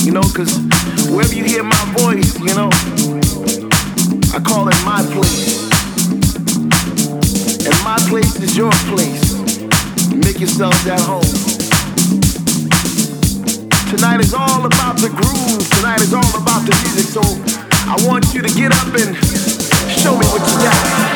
Cause wherever you hear my voice, I call it my place. And my place is your place. Make yourselves at home. Tonight is all about the groove. Tonight is all about the music. So I want you to get up and show me what you got.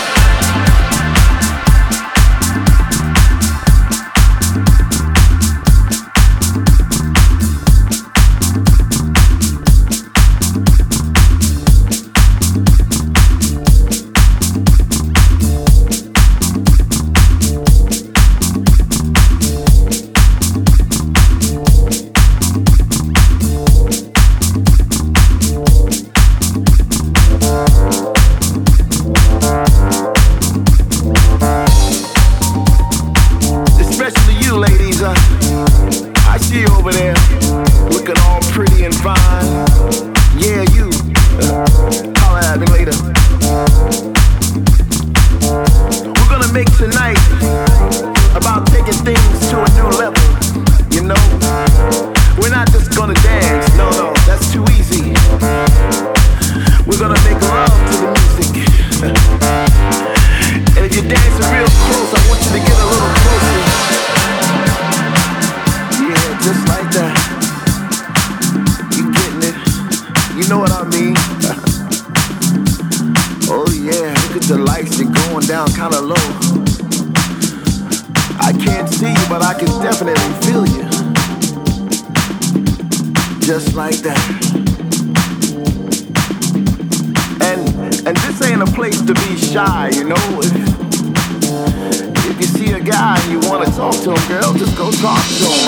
Just like that. And this ain't a place to be shy, If you see a guy and you want to talk to him, girl, just go talk to him.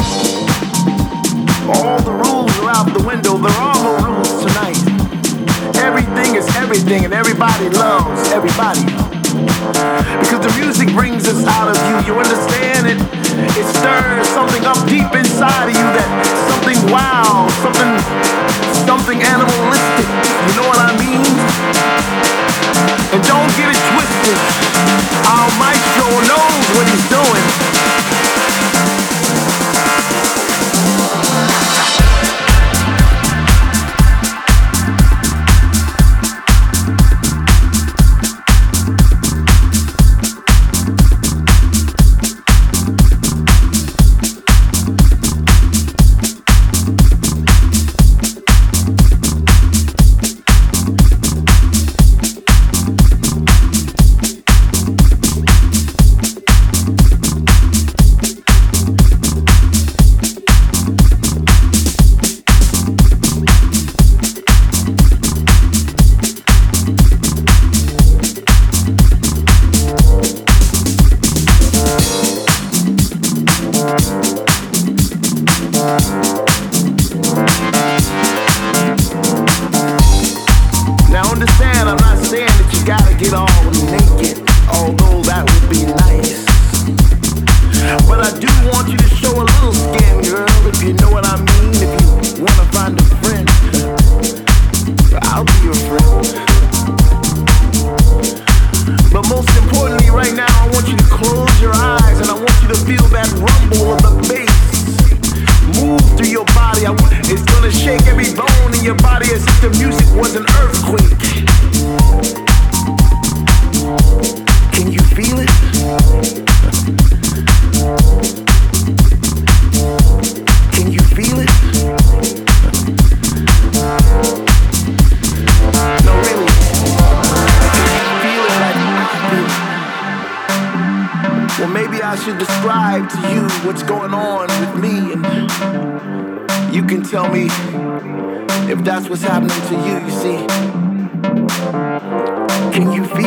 All the rules are out the window. There are no rules tonight. Everything is everything, and everybody loves everybody. Because the music brings us out of you. You understand it? It stirs something up deep inside of you, that something wild, something animalistic. You know what I mean? And don't get it twisted. Our maestro knows what he's doing. What's happening to you, you see? Can you feel